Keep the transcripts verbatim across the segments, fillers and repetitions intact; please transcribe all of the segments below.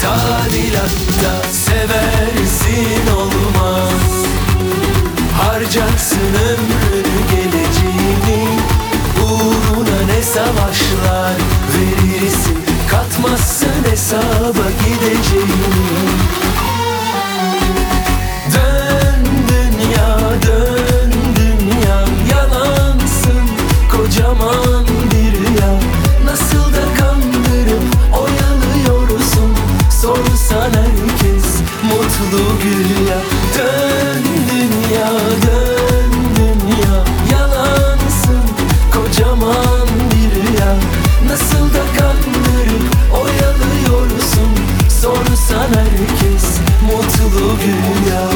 Tadilatta seversin olmaz. Harcarsın ömrünü geleceğini, uğruna ne savaşlar verirsin, katmazsın hesaba gideceğini. Dön dünya, dön dünya, yalansın kocaman bir rüya. Nasıl da kandırıp oyalıyorsun, sorsan herkes mutlu güya. Dön dünya, dön dünya, yalansın kocaman bir rüya. Nasıl da kandırıp oyalıyorsun, sorsan herkes mutlu güya.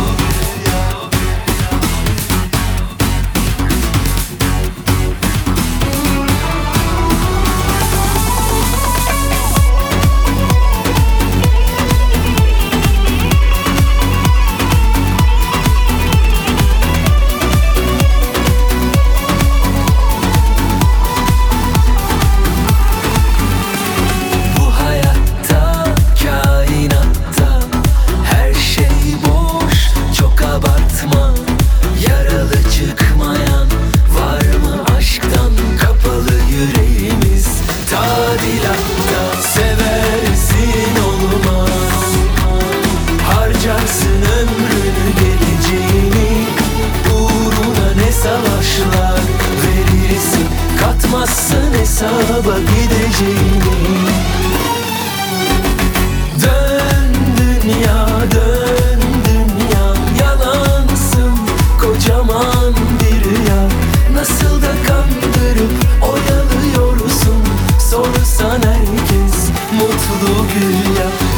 Tadilatta seversin olmaz. Harcarsın ömrünü geleceğini, uğruna ne savaşlar verirsin, katmazsın hesaba gideceğini. Dön dünya, dön dünya, yalansın kocaman bir rüya. Nasıl da kandırıp oyalıyorsun, sorsan herkes mutlu güya.